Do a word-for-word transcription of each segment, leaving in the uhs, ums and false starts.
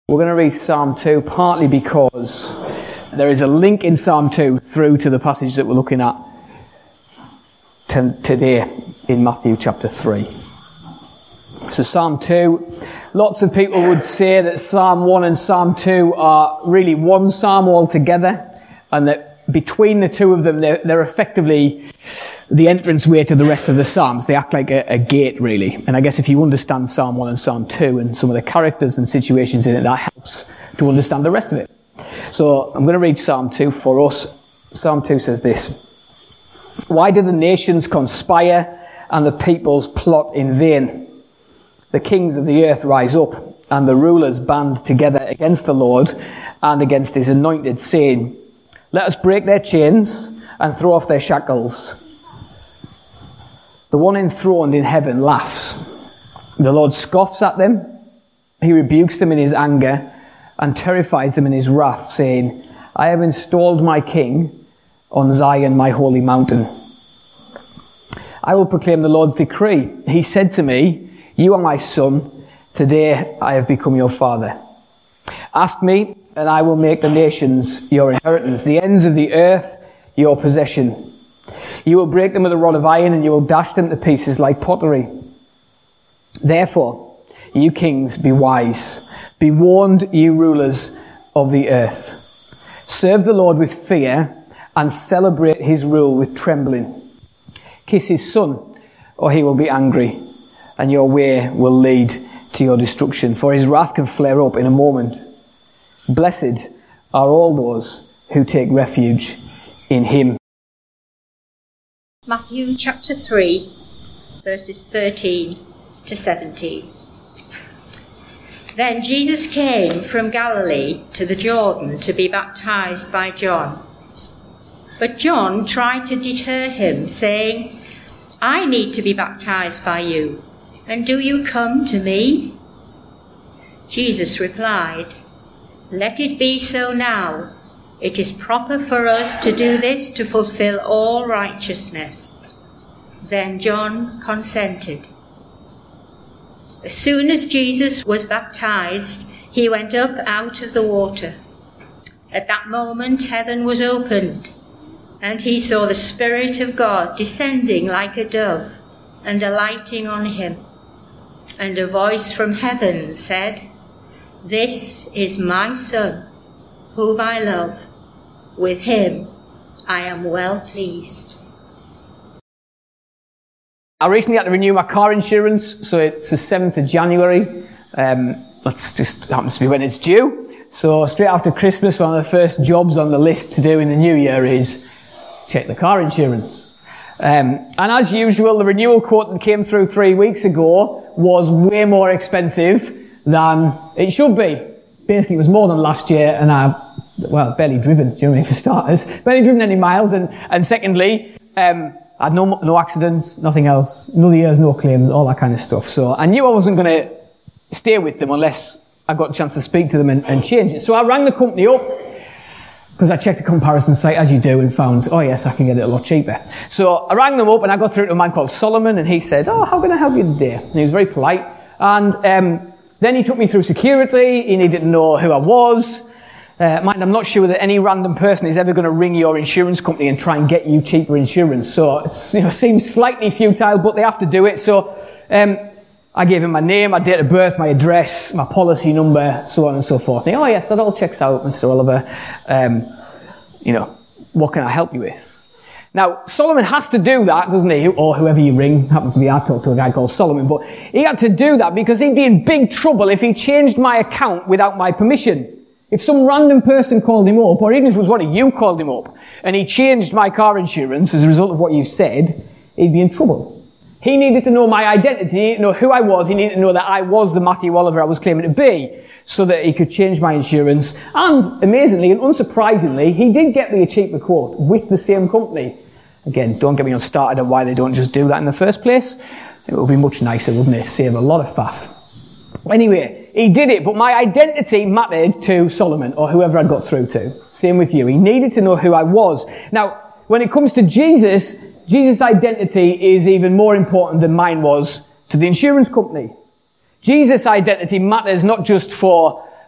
We're going to read Psalm two, partly because there is a link in Psalm two through to the passage that we're looking at t- today in Matthew chapter three. So Psalm two, lots of people would say that Psalm one and Psalm two are really one psalm altogether, and that between the two of them, they're, they're effectively the entranceway to the rest of the Psalms. They act like a, a gate, really. And I guess if you understand Psalm one and Psalm two and some of the characters and situations in it, that helps to understand the rest of it. So I'm going to read Psalm two for us. Psalm two says this: "Why do the nations conspire and the peoples plot in vain? The kings of the earth rise up, and the rulers band together against the Lord and against his anointed, saying, let us break their chains and throw off their shackles. The one enthroned in heaven laughs. The Lord scoffs at them. He rebukes them in his anger and terrifies them in his wrath, saying, I have installed my king on Zion, my holy mountain. I will proclaim the Lord's decree. He said to me, you are my son. Today I have become your father. Ask me, and I will make the nations your inheritance, the ends of the earth your possession. You will break them with a rod of iron, and you will dash them to pieces like pottery. Therefore, you kings, be wise. Be warned, you rulers of the earth. Serve the Lord with fear, and celebrate his rule with trembling. Kiss his son, or he will be angry, and your way will lead to your destruction. For his wrath can flare up in a moment. Blessed are all those who take refuge in him." Matthew chapter three, verses thirteen to seventeen. Then Jesus came from Galilee to the Jordan to be baptized by John. But John tried to deter him, saying, I need to be baptized by you, and do you come to me? Jesus replied, Let it be so now. It is proper for us to do this to fulfill all righteousness. Then John consented. As soon as Jesus was baptized, he went up out of the water. At that moment, heaven was opened, and he saw the Spirit of God descending like a dove and alighting on him. And a voice from heaven said, This is my Son, whom I love. With him I am well pleased. I recently had to renew my car insurance, so it's the seventh of January. Um, that's just happens to be when it's due. So straight after Christmas, one of the first jobs on the list to do in the new year is check the car insurance. Um, and as usual, the renewal quote that came through three weeks ago was way more expensive than it should be. Basically, it was more than last year, and I, well, barely driven, do you know what I mean, for starters. Barely driven any miles, and, and secondly, um, I had no, no accidents, nothing else, no years, no claims, all that kind of stuff. So I knew I wasn't going to stay with them unless I got a chance to speak to them and, and change it. So I rang the company up, because I checked the comparison site, as you do, and found, oh yes, I can get it a lot cheaper. So I rang them up, and I got through to a man called Solomon, and he said, oh, how can I help you today? And he was very polite. And um, then he took me through security. He needed to know who I was. Uh, mind, I'm not sure that any random person is ever going to ring your insurance company and try and get you cheaper insurance. So it's, you know, seems slightly futile, but they have to do it. So um, I gave him my name, my date of birth, my address, my policy number, so on and so forth. And he, oh yes, that all checks out, Mister Oliver. Um, you know, what can I help you with? Now, Solomon has to do that, doesn't he? Or whoever you ring. Happens to be, I talked to a guy called Solomon, but he had to do that because he'd be in big trouble if he changed my account without my permission. If some random person called him up, or even if it was one of you called him up, and he changed my car insurance as a result of what you said, he'd be in trouble. He needed to know my identity, he needed to know who I was, he needed to know that I was the Matthew Oliver I was claiming to be, so that he could change my insurance. And, amazingly and unsurprisingly, he did get me a cheaper quote with the same company. Again, don't get me on started on why they don't just do that in the first place. It would be much nicer, wouldn't it? Save a lot of faff. Anyway, he did it, but my identity mattered to Solomon, or whoever I'd got through to. Same with you. He needed to know who I was. Now, when it comes to Jesus, Jesus' identity is even more important than mine was to the insurance company. Jesus' identity matters not just for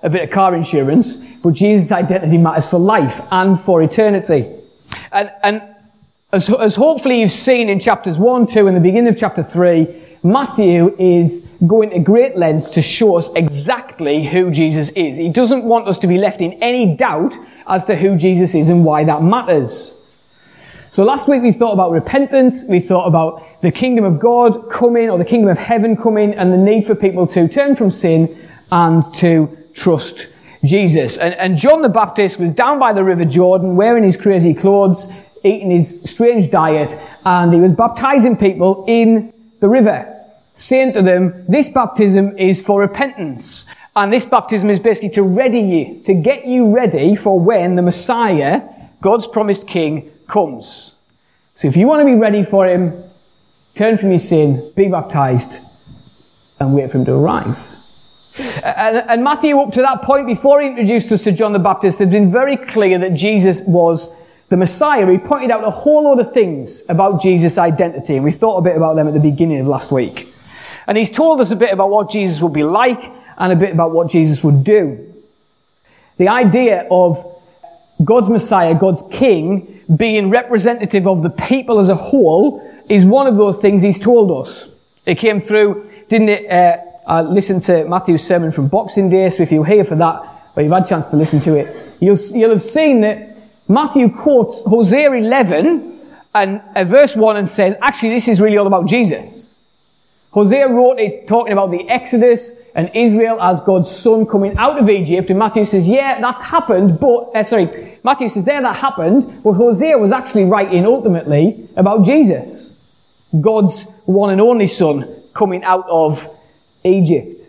a bit of car insurance, but Jesus' identity matters for life and for eternity. And, and as, as hopefully you've seen in chapters one, two, and the beginning of chapter three, Matthew is going to great lengths to show us exactly who Jesus is. He doesn't want us to be left in any doubt as to who Jesus is and why that matters. So last week we thought about repentance, we thought about the kingdom of God coming, or the kingdom of heaven coming, and the need for people to turn from sin and to trust Jesus. And, and John the Baptist was down by the River Jordan, wearing his crazy clothes, eating his strange diet, and he was baptizing people in the river, saying to them, this baptism is for repentance. And this baptism is basically to ready you, to get you ready for when the Messiah, God's promised king, comes. So if you want to be ready for him, turn from your sin, be baptized, and wait for him to arrive. And, and Matthew, up to that point, before he introduced us to John the Baptist, had been very clear that Jesus was the Messiah. He pointed out a whole lot of things about Jesus' identity, and we thought a bit about them at the beginning of last week. And he's told us a bit about what Jesus would be like, and a bit about what Jesus would do. The idea of God's Messiah, God's King, being representative of the people as a whole is one of those things he's told us. It came through, didn't it? Uh, I listened to Matthew's sermon from Boxing Day, so if you're here for that, or you've had a chance to listen to it, you'll, you'll have seen that Matthew quotes Hosea eleven and uh, verse one and says, actually, this is really all about Jesus. Hosea wrote it talking about the Exodus and Israel as God's son coming out of Egypt. And Matthew says, yeah, that happened, but, uh, sorry, Matthew says, there, that happened, but Hosea was actually writing ultimately about Jesus, God's one and only son coming out of Egypt.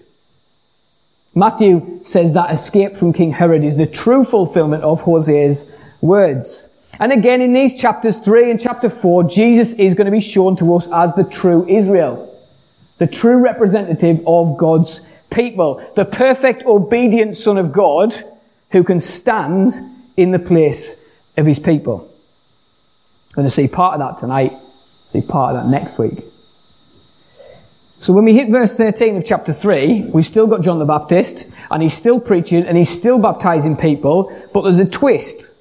Matthew says that escape from King Herod is the true fulfillment of Hosea's words. And again, in these chapters three and chapter four, Jesus is going to be shown to us as the true Israel, the true representative of God's people, the perfect, obedient Son of God who can stand in the place of his people. We're going to see part of that tonight, see part of that next week. So when we hit verse thirteen of chapter three, we've still got John the Baptist, and he's still preaching, and he's still baptizing people, but there's a twist.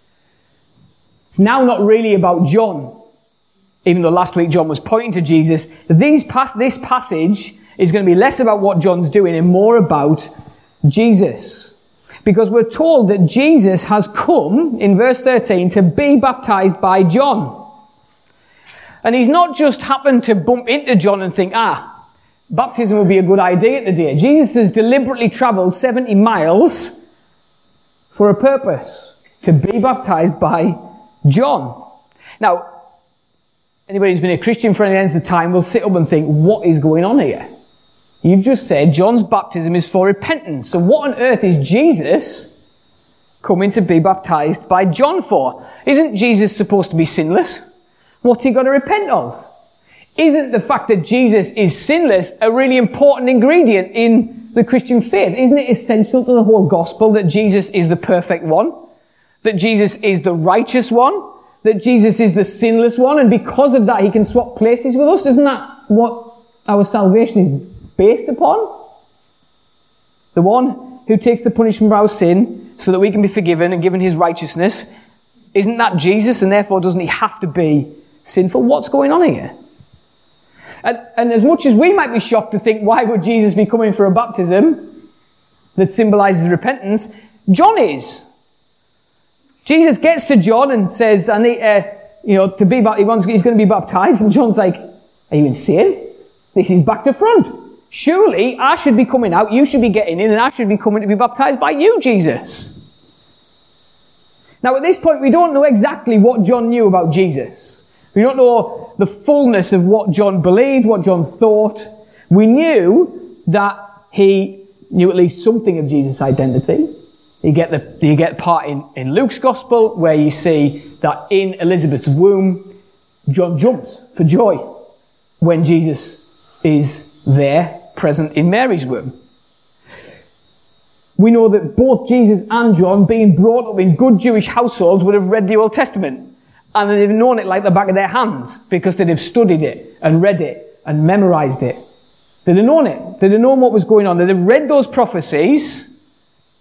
It's now not really about John, even though last week John was pointing to Jesus. These pas- this passage is going to be less about what John's doing and more about Jesus. Because we're told that Jesus has come, in verse thirteen, to be baptized by John. And he's not just happened to bump into John and think, ah, baptism would be a good idea today. Jesus has deliberately travelled seventy miles for a purpose, to be baptized by John. Now, anybody who's been a Christian for any length of time will sit up and think, what is going on here? You've just said John's baptism is for repentance. So what on earth is Jesus coming to be baptized by John for? Isn't Jesus supposed to be sinless? What's he got to repent of? Isn't the fact that Jesus is sinless a really important ingredient in the Christian faith? Isn't it essential to the whole gospel that Jesus is the perfect one? That Jesus is the righteous one? That Jesus is the sinless one, and because of that he can swap places with us? Isn't that what our salvation is based upon? The one who takes the punishment for our sin so that we can be forgiven and given his righteousness. Isn't that Jesus, and therefore doesn't he have to be sinful? What's going on here? And, and as much as we might be shocked to think, why would Jesus be coming for a baptism that symbolizes repentance? John is. Jesus gets to John and says, I need, uh, you know, to be, he wants, he's going to be baptized. And John's like, are you insane? This is back to front. Surely I should be coming out, you should be getting in, and I should be coming to be baptized by you, Jesus. Now at this point, we don't know exactly what John knew about Jesus. We don't know the fullness of what John believed, what John thought. We knew that he knew at least something of Jesus' identity. You get the you get part in, in Luke's gospel where you see that in Elizabeth's womb, John jumps for joy when Jesus is there, present in Mary's womb. We know that both Jesus and John, being brought up in good Jewish households, would have read the Old Testament. And they'd have known it like the back of their hands because they'd have studied it and read it and memorized it. They'd have known it. They'd have known what was going on. They'd have read those prophecies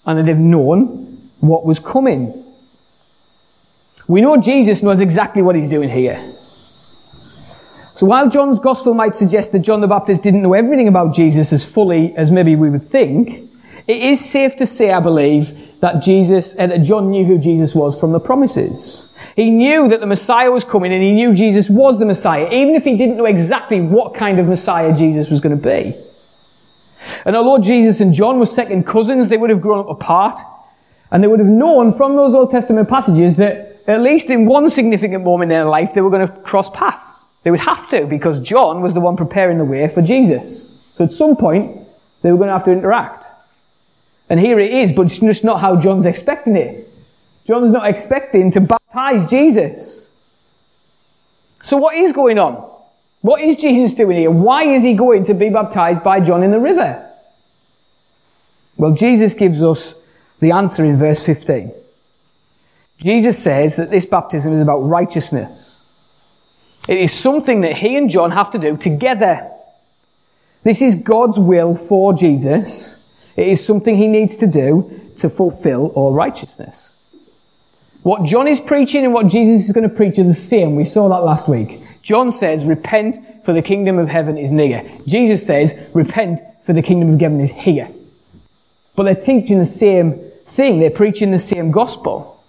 and that they've known what was coming. We know Jesus knows exactly what he's doing here. So while John's gospel might suggest that John the Baptist didn't know everything about Jesus as fully as maybe we would think, it is safe to say, I believe, that Jesus, and that John knew who Jesus was from the promises. He knew that the Messiah was coming, and he knew Jesus was the Messiah, even if he didn't know exactly what kind of Messiah Jesus was going to be. And although Jesus and John were second cousins, they would have grown up apart, and they would have known from those Old Testament passages that at least in one significant moment in their life, they were going to cross paths. They would have to, because John was the one preparing the way for Jesus. So at some point, they were going to have to interact. And here it is, but it's just not how John's expecting it. John's not expecting to baptize Jesus. So what is going on? What is Jesus doing here? Why is he going to be baptized by John in the river? Well, Jesus gives us the answer in verse fifteen. Jesus says that this baptism is about righteousness. It is something that he and John have to do together. This is God's will for Jesus. It is something he needs to do to fulfill all righteousness. What John is preaching and what Jesus is going to preach are the same. We saw that last week. John says, repent, for the kingdom of heaven is near. Jesus says, repent, for the kingdom of heaven is here. But they're teaching the same thing. They're preaching the same gospel.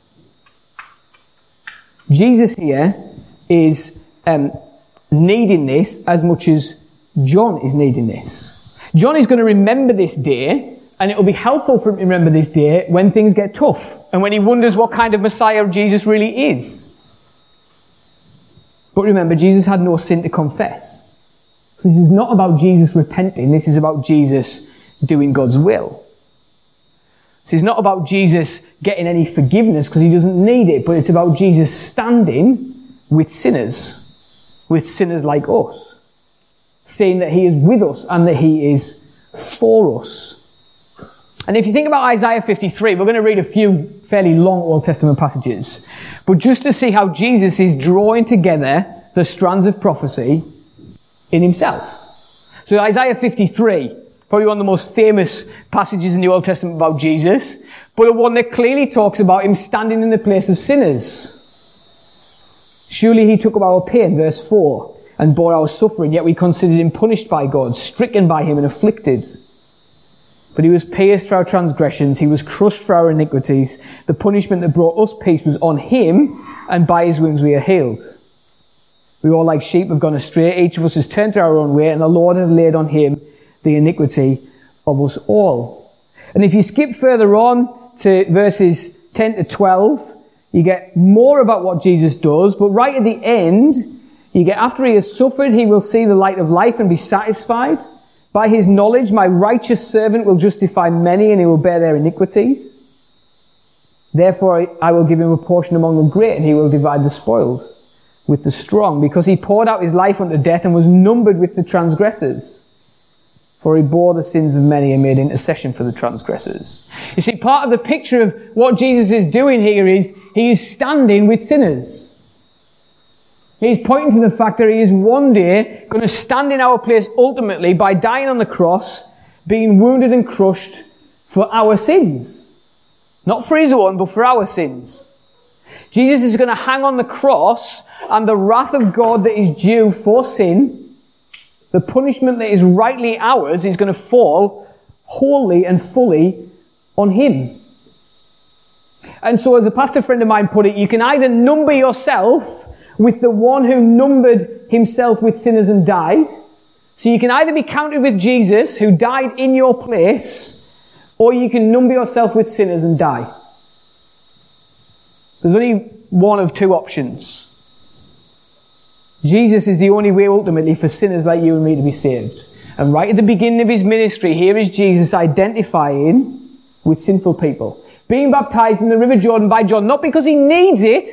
Jesus here is um, needing this as much as John is needing this. John is going to remember this day, and it will be helpful for him to remember this day when things get tough and when he wonders what kind of Messiah Jesus really is. But remember, Jesus had no sin to confess. So this is not about Jesus repenting. This is about Jesus doing God's will. This is not about Jesus getting any forgiveness because he doesn't need it, but it's about Jesus standing with sinners, with sinners like us, saying that he is with us and that he is for us. And if you think about Isaiah fifty-three, we're going to read a few fairly long Old Testament passages, but just to see how Jesus is drawing together the strands of prophecy in himself. So Isaiah fifty-three, probably one of the most famous passages in the Old Testament about Jesus, but one that clearly talks about him standing in the place of sinners. Surely he took up our pain, verse four, and bore our suffering, yet we considered him punished by God, stricken by him and afflicted. But he was pierced for our transgressions, he was crushed for our iniquities. The punishment that brought us peace was on him, and by his wounds we are healed. We all like sheep have gone astray, each of us has turned to our own way, and the Lord has laid on him the iniquity of us all. And if you skip further on to verses ten to twelve, you get more about what Jesus does, but right at the end, you get, after he has suffered, he will see the light of life and be satisfied. By his knowledge, my righteous servant will justify many, and he will bear their iniquities. Therefore, I will give him a portion among the great, and he will divide the spoils with the strong, because he poured out his life unto death and was numbered with the transgressors. For he bore the sins of many and made intercession for the transgressors. You see, part of the picture of what Jesus is doing here is he is standing with sinners. He's pointing to the fact that he is one day going to stand in our place ultimately by dying on the cross, being wounded and crushed for our sins. Not for his own, but for our sins. Jesus is going to hang on the cross, and the wrath of God that is due for sin, the punishment that is rightly ours, is going to fall wholly and fully on him. And so, as a pastor friend of mine put it, you can either number yourself with the one who numbered himself with sinners and died. So you can either be counted with Jesus, who died in your place, or you can number yourself with sinners and die. There's only one of two options. Jesus is the only way ultimately for sinners like you and me to be saved. And right at the beginning of his ministry, here is Jesus identifying with sinful people, being baptized in the River Jordan by John, not because he needs it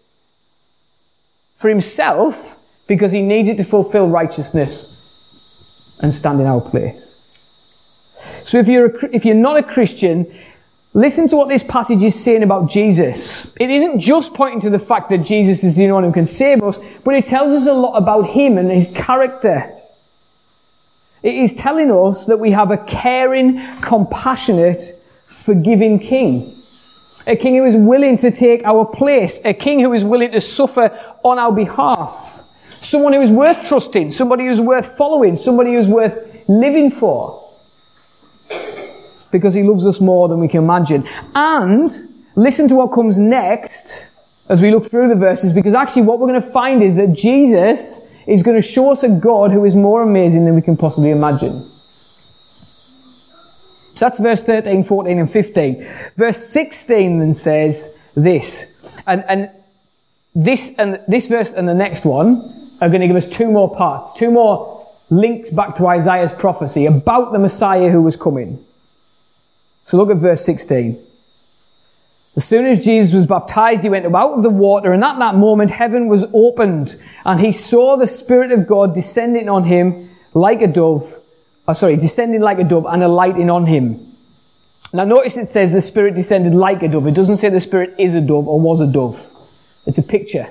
for himself, because he needs it to fulfill righteousness and stand in our place. So if you're a, if you're not a Christian, listen to what this passage is saying about Jesus. It isn't just pointing to the fact that Jesus is the only one who can save us, but it tells us a lot about him and his character. It is telling us that we have a caring, compassionate forgiving king. A king who is willing to take our place. A king who is willing to suffer on our behalf. Someone who is worth trusting. Somebody who's worth following. Somebody who's worth living for. Because he loves us more than we can imagine. And listen to what comes next as we look through the verses, because actually what we're going to find is that Jesus is going to show us a God who is more amazing than we can possibly imagine. So that's verse thirteen, fourteen and fifteen. Verse sixteen then says this. And, and this and this verse and the next one are going to give us two more parts, two more links back to Isaiah's prophecy about the Messiah who was coming. So look at verse sixteen. As soon as Jesus was baptized, he went out of the water, and at that moment heaven was opened, and he saw the Spirit of God descending on him like a dove, oh, sorry, descending like a dove and alighting on him. Now notice it says the Spirit descended like a dove. It doesn't say the Spirit is a dove or was a dove. It's a picture.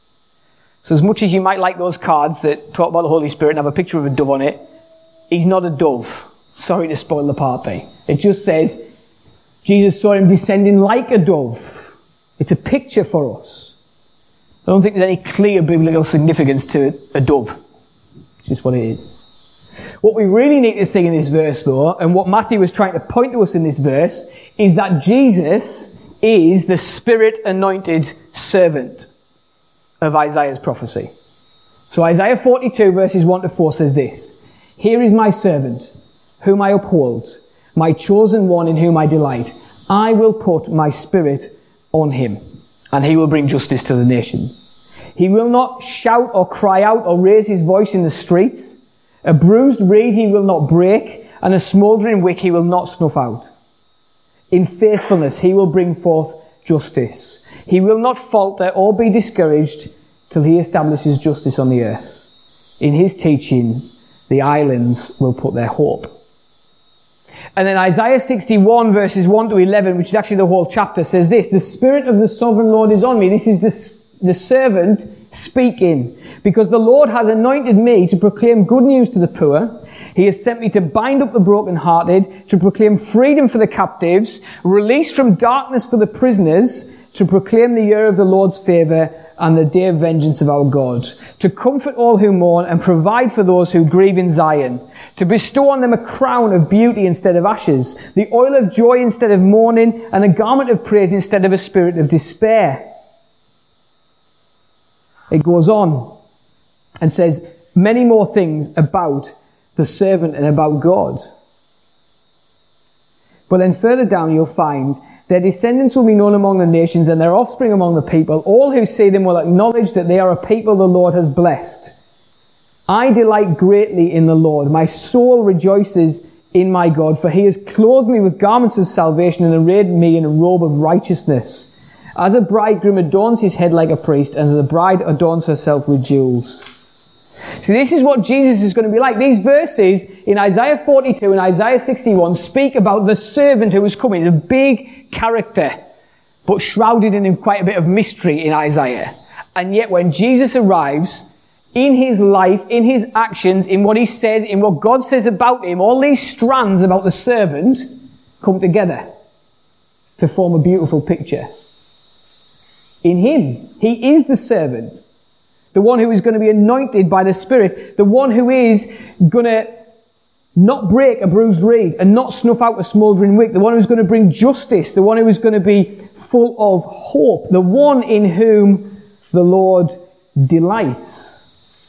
So as much as you might like those cards that talk about the Holy Spirit and have a picture of a dove on it, he's not a dove. Sorry to spoil the party. It just says Jesus saw him descending like a dove. It's a picture for us. I don't think there's any clear biblical significance to a dove. It's just what it is. What we really need to see in this verse, though, and what Matthew was trying to point to us in this verse, is that Jesus is the Spirit-anointed servant of Isaiah's prophecy. So Isaiah forty-two verses one to four says this: "Here is my servant, whom I uphold, my chosen one in whom I delight. I will put my Spirit on him, and he will bring justice to the nations. He will not shout or cry out or raise his voice in the streets. A bruised reed he will not break, and a smouldering wick he will not snuff out. In faithfulness he will bring forth justice. He will not falter or be discouraged till he establishes justice on the earth. In his teachings the islands will put their hope." And then Isaiah sixty-one verses one to eleven, which is actually the whole chapter, says this: "The Spirit of the Sovereign Lord is on me." This is the, the servant speaking. "Because the Lord has anointed me to proclaim good news to the poor. He has sent me to bind up the brokenhearted, to proclaim freedom for the captives, release from darkness for the prisoners, to proclaim the year of the Lord's favour and the day of vengeance of our God, to comfort all who mourn and provide for those who grieve in Zion, to bestow on them a crown of beauty instead of ashes, the oil of joy instead of mourning, and a garment of praise instead of a spirit of despair." It goes on and says many more things about the servant and about God. But then further down you'll find their descendants will be known among the nations and their offspring among the people. All who see them will acknowledge that they are a people the Lord has blessed. "I delight greatly in the Lord. My soul rejoices in my God, for he has clothed me with garments of salvation and arrayed me in a robe of righteousness. As a bridegroom adorns his head like a priest, and as a bride adorns herself with jewels." See, this is what Jesus is going to be like. These verses in Isaiah forty-two and Isaiah sixty-one speak about the servant who is coming, a big character, but shrouded in quite a bit of mystery in Isaiah. And yet when Jesus arrives, in his life, in his actions, in what he says, in what God says about him, all these strands about the servant come together to form a beautiful picture. In him, he is the servant. The one who is going to be anointed by the Spirit. The one who is going to not break a bruised reed and not snuff out a smouldering wick. The one who is going to bring justice. The one who is going to be full of hope. The one in whom the Lord delights.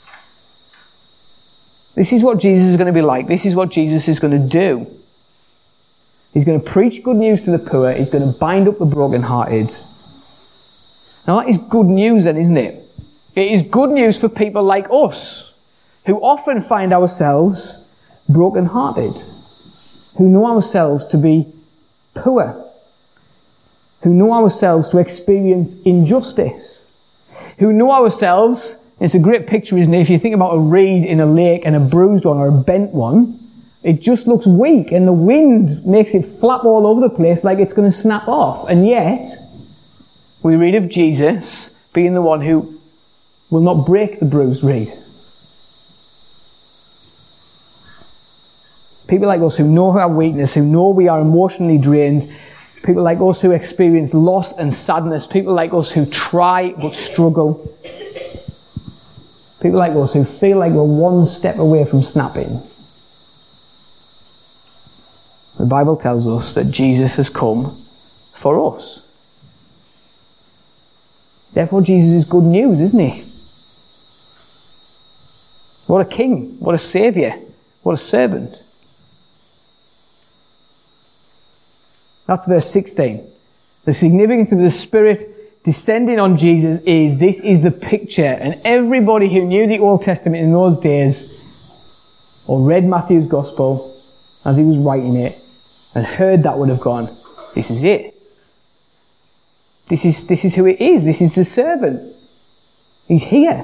This is what Jesus is going to be like. This is what Jesus is going to do. He's going to preach good news to the poor. He's going to bind up the brokenhearted. Now that is good news then, isn't it? It is good news for people like us, who often find ourselves broken-hearted, who know ourselves to be poor, who know ourselves to experience injustice, who know ourselves, it's a great picture, isn't it? If you think about a reed in a lake and a bruised one or a bent one, it just looks weak and the wind makes it flap all over the place like it's going to snap off. And yet, we read of Jesus being the one who will not break the bruised reed. People like us who know our weakness, who know we are emotionally drained, People like us who experience loss and sadness. People like us who try but struggle. People like us who feel like we're one step away from snapping. The Bible tells us that Jesus has come for us. Therefore, Jesus is good news, isn't he? What a king, what a saviour, what a servant. That's verse sixteen. The significance of the Spirit descending on Jesus is, this is the picture. And everybody who knew the Old Testament in those days, or read Matthew's Gospel as he was writing it, and heard that would have gone, this is it. This is, this is who it is. This is the servant. He's here.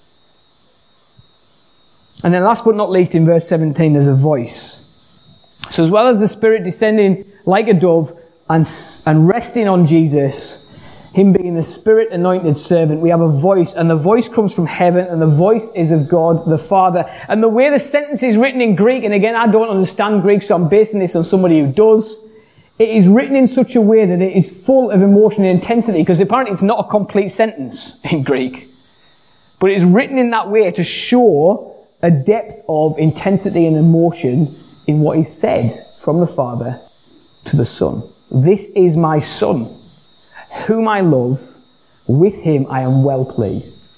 And then last but not least, in verse seventeen, there's a voice. So as well as the Spirit descending like a dove and, and resting on Jesus, him being the Spirit-anointed servant, we have a voice, and the voice comes from heaven, and the voice is of God the Father. And the way the sentence is written in Greek, and again, I don't understand Greek, so I'm basing this on somebody who does, it is written in such a way that it is full of emotion and intensity, because apparently it's not a complete sentence in Greek. But it is written in that way to show a depth of intensity and emotion in what is said from the Father to the Son. This is my Son, whom I love. With him I am well pleased.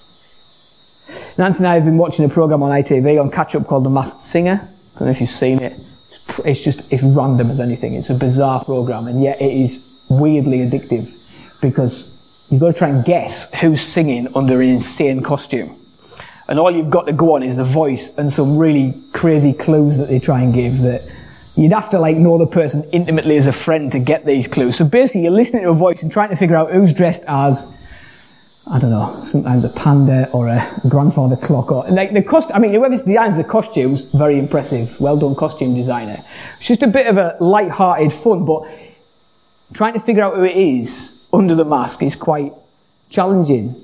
Nancy and I have been watching a programme on I T V on Catch Up called The Masked Singer. I don't know if you've seen it. It's just, it's random as anything. It's a bizarre programme, and yet it is weirdly addictive, because you've got to try and guess who's singing under an insane costume. And all you've got to go on is the voice and some really crazy clues that they try and give, that you'd have to like know the person intimately as a friend to get these clues. So basically you're listening to a voice and trying to figure out who's dressed as, I don't know, sometimes a panda or a grandfather clock, or like the cost. I mean, whoever designs the costumes, very impressive. Well done, costume designer. It's just a bit of a light-hearted fun, but trying to figure out who it is under the mask is quite challenging.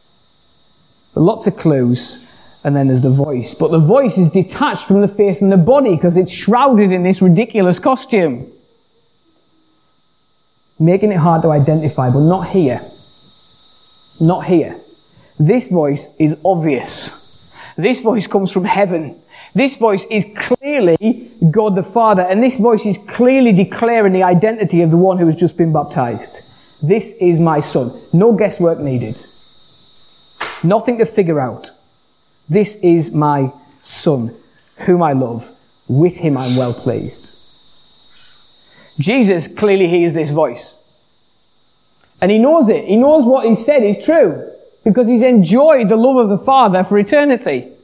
But lots of clues, and then there's the voice. But the voice is detached from the face and the body because it's shrouded in this ridiculous costume, making it hard to identify, but not here. Not here. This voice is obvious. This voice comes from heaven. This voice is clearly God the Father, and this voice is clearly declaring the identity of the one who has just been baptized. This is my Son. No guesswork needed. Nothing to figure out. This is my Son, whom I love. With him I'm well pleased. Jesus clearly hears this voice. And he knows it. He knows what he said is true, because he's enjoyed the love of the Father for eternity.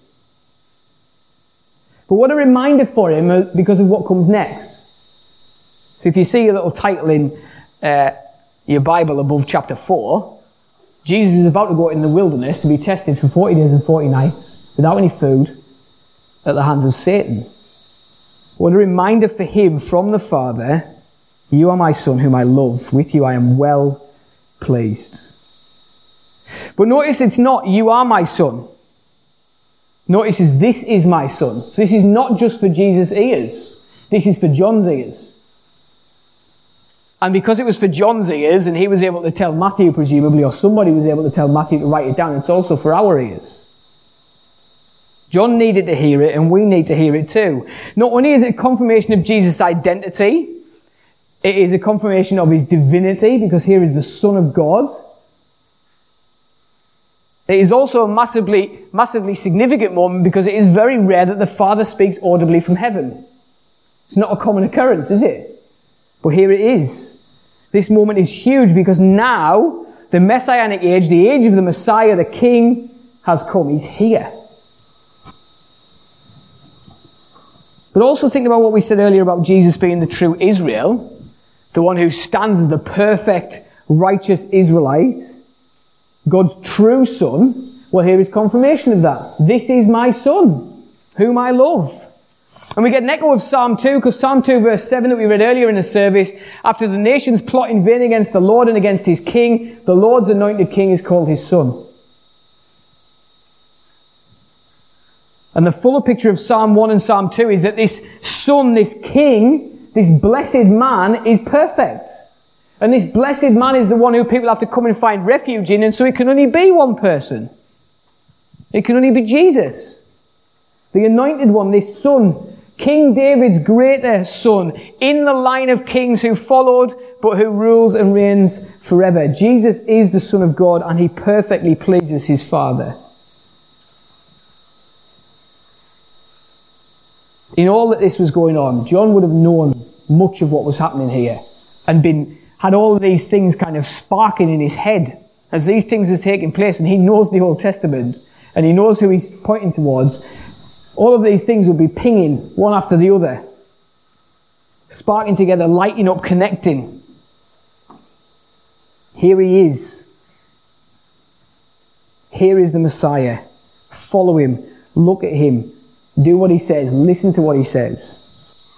But what a reminder for him because of what comes next. So if you see a little title in uh, your Bible above chapter four, Jesus is about to go in the wilderness to be tested for forty days and forty nights without any food at the hands of Satan. What a reminder for him from the Father, you are my Son whom I love. With you I am well pleased. But notice it's not, you are my Son. Notice it's, this is my Son. So this is not just for Jesus' ears. This is for John's ears. And because it was for John's ears, and he was able to tell Matthew, presumably, or somebody was able to tell Matthew to write it down, it's also for our ears. John needed to hear it, and we need to hear it too. Not only is it a confirmation of Jesus' identity, it is a confirmation of his divinity, because here is the Son of God. It is also a massively, massively significant moment, because it is very rare that the Father speaks audibly from heaven. It's not a common occurrence, is it? But here it is. This moment is huge because now the Messianic age, the age of the Messiah, the King, has come. He's here. But also think about what we said earlier about Jesus being the true Israel, the one who stands as the perfect, righteous Israelite, God's true Son. Well, here is confirmation of that. This is my Son, whom I love. And we get an echo of Psalm two, because Psalm two verse seven that we read earlier in the service, after the nations plot in vain against the Lord and against his king, the Lord's anointed king is called his Son. And the fuller picture of Psalm one and Psalm two is that this Son, this king, This blessed man is perfect. And this blessed man is the one who people have to come and find refuge in, and so it can only be one person. It can only be Jesus. The anointed one, this son, King David's greater son, in the line of kings who followed, but who rules and reigns forever. Jesus is the Son of God, and he perfectly pleases his Father. In all that this was going on, John would have known much of what was happening here, and been had all of these things kind of sparking in his head as these things are taking place, and he knows the Old Testament, and he knows who he's pointing towards. All of these things will be pinging one after the other, sparking together, lighting up, connecting. Here he is. Here is the Messiah. Follow him. Look at him. Do what he says. Listen to what he says.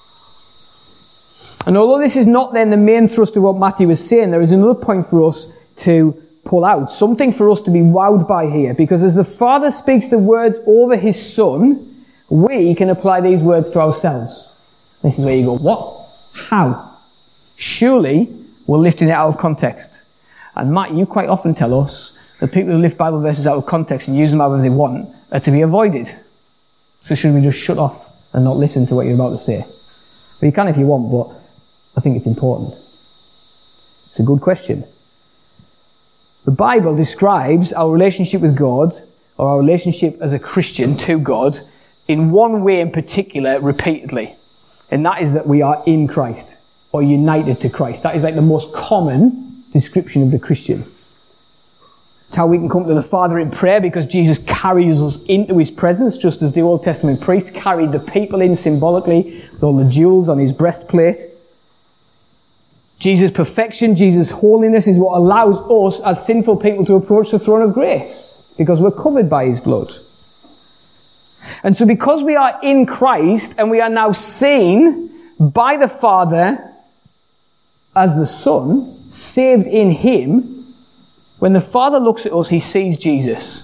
And although this is not then the main thrust of what Matthew is saying, there is another point for us to pull out. Something for us to be wowed by here. Because as the Father speaks the words over his Son, we can apply these words to ourselves. This is where you go, what? How? Surely we're lifting it out of context. And Matt, you quite often tell us that people who lift Bible verses out of context and use them however they want are to be avoided. So should we just shut off and not listen to what you're about to say? Well, you can if you want, but I think it's important. It's a good question. The Bible describes our relationship with God, or our relationship as a Christian to God, in one way in particular, repeatedly. And that is that we are in Christ, or united to Christ. That is like the most common description of the Christian. It's how we can come to the Father in prayer, because Jesus carries us into his presence, just as the Old Testament priest carried the people in symbolically, with all the jewels on his breastplate. Jesus' perfection, Jesus' holiness is what allows us as sinful people to approach the throne of grace, because we're covered by his blood. And so because we are in Christ, and we are now seen by the Father as the Son, saved in him, when the Father looks at us, he sees Jesus.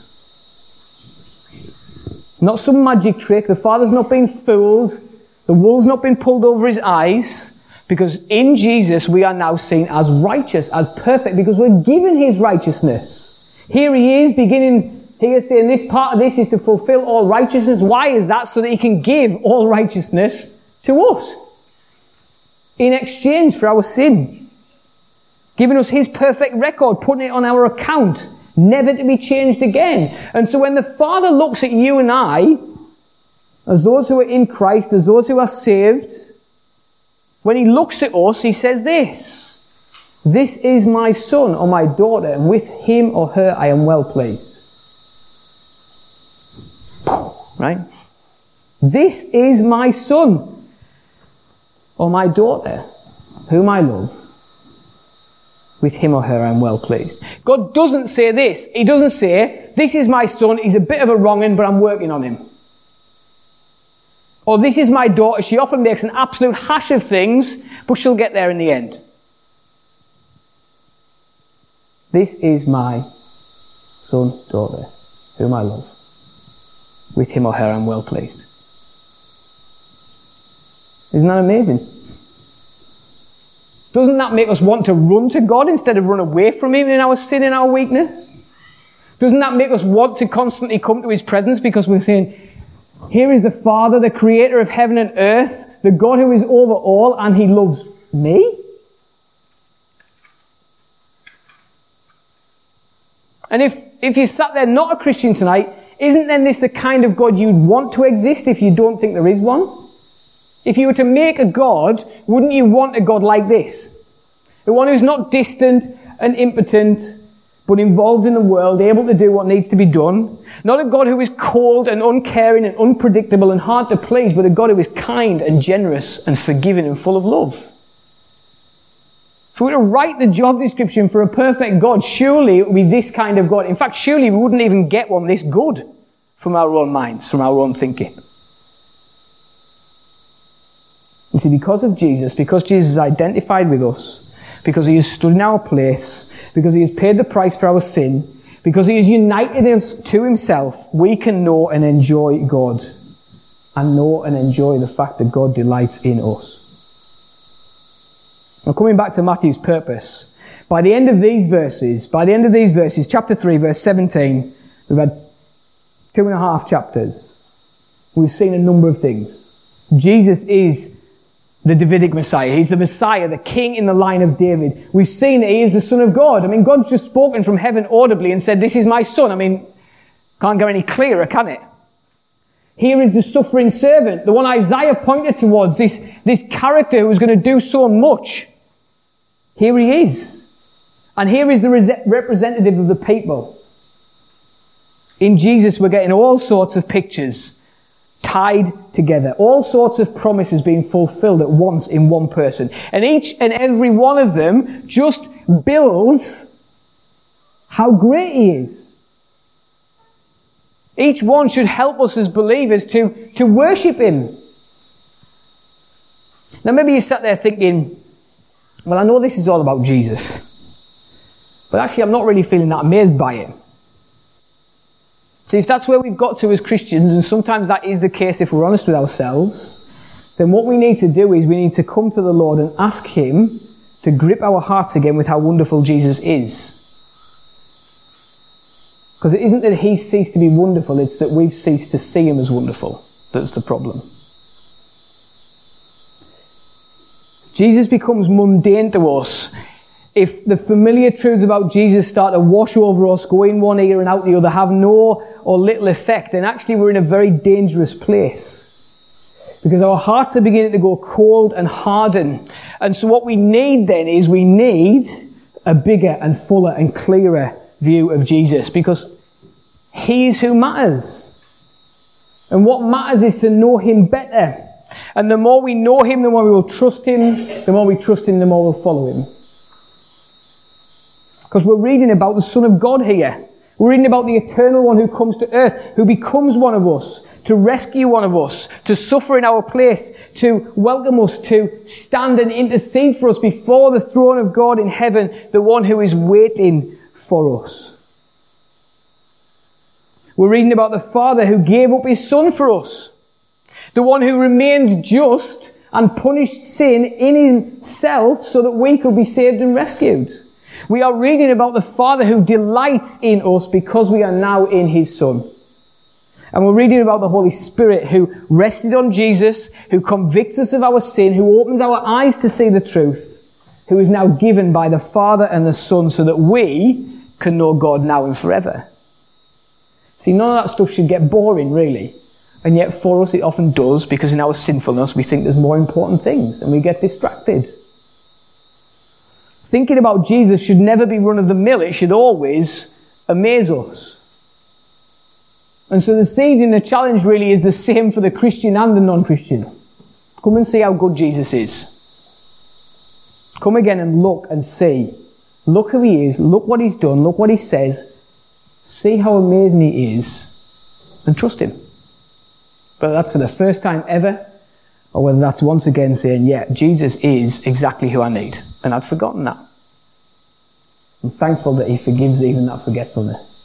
Not some magic trick. The Father's not been fooled. The wool's not been pulled over his eyes. Because in Jesus, we are now seen as righteous, as perfect, because we're given his righteousness. Here he is, beginning here saying this part of this is to fulfill all righteousness. Why is that? So that he can give all righteousness to us in exchange for our sin. Giving us his perfect record, putting it on our account, never to be changed again. And so when the Father looks at you and I, as those who are in Christ, as those who are saved, when he looks at us, he says this: "This is my son or my daughter, and with him or her I am well pleased." Right? This is my son or my daughter, whom I love. With him or her I am well pleased. God doesn't say this. He doesn't say, "This is my son, he's a bit of a wrong'un, but I'm working on him." Or, "This is my daughter, she often makes an absolute hash of things, but she'll get there in the end." This is my son, daughter, whom I love. With him or her I'm well pleased. Isn't that amazing? Doesn't that make us want to run to God instead of run away from him in our sin and our weakness? Doesn't that make us want to constantly come to his presence, because we're saying, here is the Father, the creator of heaven and earth, the God who is over all, and he loves me? And if, if you sat there not a Christian tonight, isn't then this the kind of God you'd want to exist if you don't think there is one? If you were to make a God, wouldn't you want a God like this? The one who's not distant and impotent, but involved in the world, able to do what needs to be done. Not a God who is cold and uncaring and unpredictable and hard to please, but a God who is kind and generous and forgiving and full of love. If we were to write the job description for a perfect God, surely it would be this kind of God. In fact, surely we wouldn't even get one this good from our own minds, from our own thinking. You see, because of Jesus, because Jesus is identified with us, because he has stood in our place, because he has paid the price for our sin, because he has united us to himself, we can know and enjoy God, and know and enjoy the fact that God delights in us. Now, coming back to Matthew's purpose, by the end of these verses, by the end of these verses, chapter three, verse seventeen, we've had two and a half chapters. We've seen a number of things. Jesus is the Davidic Messiah. He's the Messiah, the King in the line of David. We've seen that he is the Son of God. I mean, God's just spoken from heaven audibly and said, this is my Son. I mean, can't go any clearer, can it? Here is the suffering servant, the one Isaiah pointed towards, this, this character who was going to do so much. Here he is. And here is the representative of the people. In Jesus, we're getting all sorts of pictures tied together. All sorts of promises being fulfilled at once in one person. And each and every one of them just builds how great he is. Each one should help us as believers to, to worship him. Now maybe you sat there thinking, well, I know this is all about Jesus, but actually I'm not really feeling that amazed by it. See, if that's where we've got to as Christians, and sometimes that is the case if we're honest with ourselves, then what we need to do is we need to come to the Lord and ask him to grip our hearts again with how wonderful Jesus is. Because it isn't that he's ceased to be wonderful, it's that we've ceased to see him as wonderful that's the problem. Jesus becomes mundane to us. If the familiar truths about Jesus start to wash over us, go in one ear and out the other, have no or little effect, then actually we're in a very dangerous place. Because our hearts are beginning to go cold and harden. And so what we need then is we need a bigger and fuller and clearer view of Jesus, because he's who matters. And what matters is to know him better. And the more we know him, the more we will trust him. The more we trust him, the more we'll follow him. Because we're reading about the Son of God here. We're reading about the eternal one who comes to earth, who becomes one of us, to rescue one of us, to suffer in our place, to welcome us, to stand and intercede for us before the throne of God in heaven, the one who is waiting for us. We're reading about the Father who gave up his Son for us, the one who remained just and punished sin in himself so that we could be saved and rescued. We are reading about the Father who delights in us because we are now in his Son. And we're reading about the Holy Spirit who rested on Jesus, who convicts us of our sin, who opens our eyes to see the truth, who is now given by the Father and the Son so that we can know God now and forever. See, none of that stuff should get boring, really. And yet for us it often does, because in our sinfulness we think there's more important things and we get distracted. Thinking about Jesus should never be run-of-the-mill. It should always amaze us. And so the seed and the challenge really is the same for the Christian and the non-Christian. Come and see how good Jesus is. Come again and look and see. Look who he is. Look what he's done. Look what he says. See how amazing he is. And trust him. Whether that's for the first time ever, or whether that's once again saying, yeah, Jesus is exactly who I need. And I'd forgotten that. I'm thankful that he forgives even that forgetfulness.